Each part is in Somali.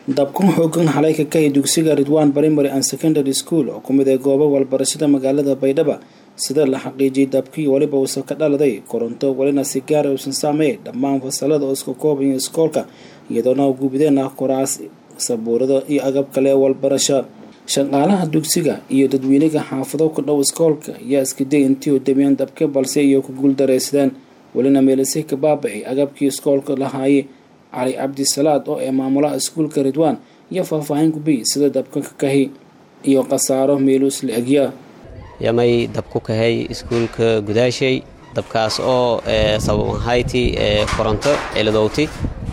dabkan xoogan xalay ka kahay dugsiga Ridwan Primary and Secondary School oo kumid ah goobo walbarashada magaalada Baydhabo sida la xaqiijiyay dabkii waliba uu ka dhaladay koronto walina si gaar ah u saameeyay dhammaan fasalada oo isku kooban iskoolka iyadoo gubideen kuraas sabuurada iyo agab kale walbarasho shaqaalaha dugsiga iyo dadweynaha xaafado ku dhow iskoolka ayaa iska day intii uu damiyeen dabka balse iyo ku guul dareysadeen walina meelasay ka baabay agabkii iskoolka lahaayay علي عبد السلام oo ee maamulaha iskuulka Ridwan iyo faahfaahin ku bixiyay sida dabka ka kahay iyo qasaaro meelus laagya yamay dabku kahay iskuulka gudaashay dabkaas oo sabab ahayti koronto ciladowti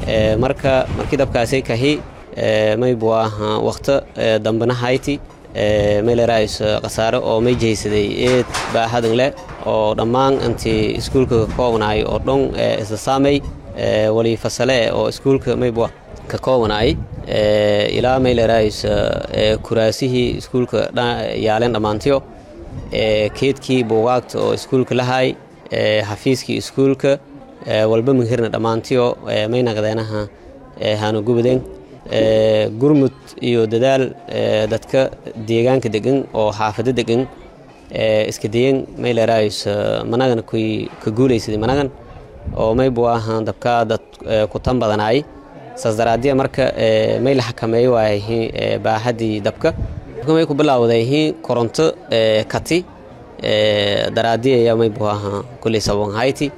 markii dabkaasay kahay may buu waqti dambana hayti meel raayis qasaaro oo may jeeysaday baahadan leh oo dhammaan intii iskuulka ka koobnay oo dhan isla saamay wali fasale oo iskuulka maybo ka koobanay ilaa meel raayis kuraasihii iskuulka yaaleen dhamaantiyo keedkii buugaagta oo iskuulka lahaay xafiiskii iskuulka walba mihirna dhamaantiyo may naqdeenaha haanu gubadeen gurmud iyo dadaal dadka deegaanka degan oo xaafado degan iska dayan meel raayis managan ka guulaysaday managan oo may buu dabka dad ku tan badanay saasdaraadiya marka may la xakameeyo waayay baahadii dabka may ku bilaawday koronto kati daraadiya may buu kulli sabon hayti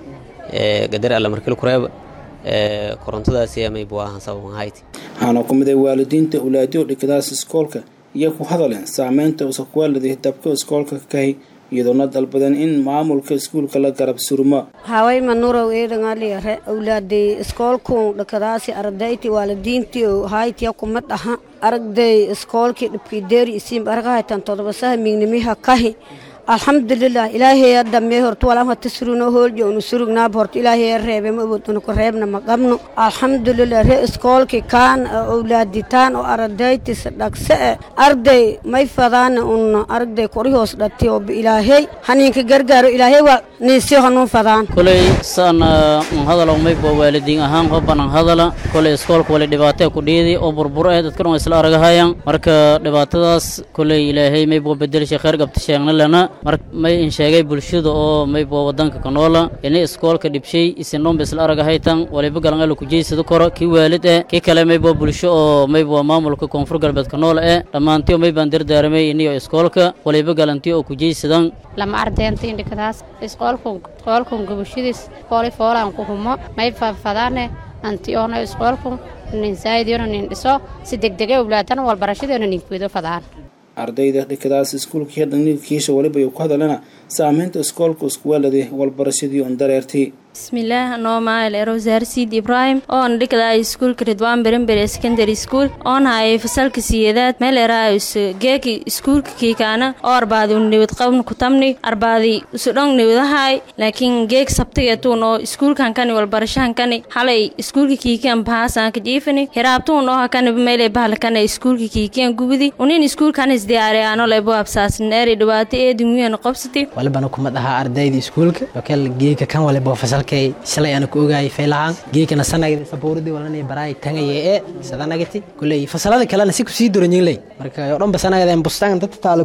qadar alla markii ku reeb korontadaas may buu sabon hayti waxaana ku miday waalidiinta awlaadiyo dhigadaas iskoolka iyo ku hadaleen saameynta uu ku leeyahay dabka iskoolka ka kahay iyadoo dalbadan in maamulka iskuulka la garab surmo haway manurow eedangali awlaadey iskoolku dhakadaasi ardayti waalidiintii oo haytiya kuma dhaha arday iskoolki dhibkideeri isin argahaytan todobasaha mignimiha kahi alxamdulillah ilaahay adamee horta walaha tasruno hooljo unu surugnaa horta ilaahay reebe ma wadno ku reebna ma qabno alxamdulillah re iskoolki kaan awlaaditaan oo ardayti sadaqse arday may fadaan un arday kori hoos dhati oo ilaahay haninka gargaaro ilaahay waa niisi hanun fadaan kulay san hadalo may boo waalidiin ahaan qoban hadala kulay iskoolku wali dhibaato ku dheedii oo burbur ah dadka isla aragahayaan marka dhibaatadaas kulay ilaahay may boo bedel sheekh qabta sheegna lana may in sheegay bulshada oo may boo wadanka ka noola inay iskoolka dhibshay isinoon bisla aragahaytan waliba galan ku jeysado koro ki waalid ki kale may boo bulsho oo may boo maamulka koonfur galbeed ka noola dhamaantii may baan dardaarmay inay iskoolka waliba galantii oo ku jeysadan lama ardeynta indhikadaas iskoolku gubashadiis qooli foolaan ku humo may faafadaane anti oo iskoolku nin saayidina nin dhiso si degdeg ah awlaadana walbarashadeena nin kuudo fadaan ardayda dhigadaas iskuulka dhaniilkiisa waliba ku hadalana saameynta iskoolka isku waladay walbarashadii on dareertay bismillaah noomaal Rosaar Siid Ibrahim oo dhigada iskuulka Ridwan Primary Secondary School oo hay fasalka siyeedaad meel raayis geeki iskuulka kiikana oo arbaad u nibad qabn ku tamni arbaadi usudon nibadahay laakiin geek sabtiga tuun oo iskuulkan kan walbarashaan kan halay iskuulka kiikan baasan ka jiifani hiraabtuun oo kan meel bahalkan iskuulka kiikan gubidi unin iskuulkan isdiyaariyano lebo absaasneeri dhibaato ee duniyada qabsatay walbana kuma dhaha ardayda iskuulka oo geeka kan walba fasalkay shalay ana ku ogaay faylahan geekana sanadii sabuurdi walana baraay tagaye sadanagati kulay fasalada kale si ku sii doranyiilay marka oo dhan basanayada bustaan dad taalo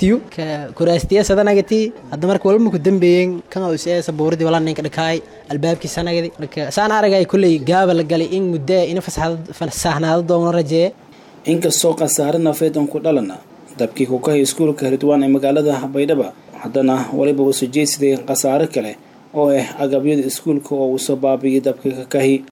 kuraastiya sadanagati hadda marka walba ku dambeeyeen kan oo isee sabuurdi walana ninka dhakay albaabki sanadii marka saan aragay kulay gaaba la galay in muddo in fasaxnaado doona rajee inkastoo qasaarana feedan ku dhalana dabkii ku kahay iskuulka Ridwan ee magaalada Baydhabo haddana waliba uu soo jeesaday qasaaro kale oo agabyada iskuulka oo uu soo baabiyay dabka ka kahay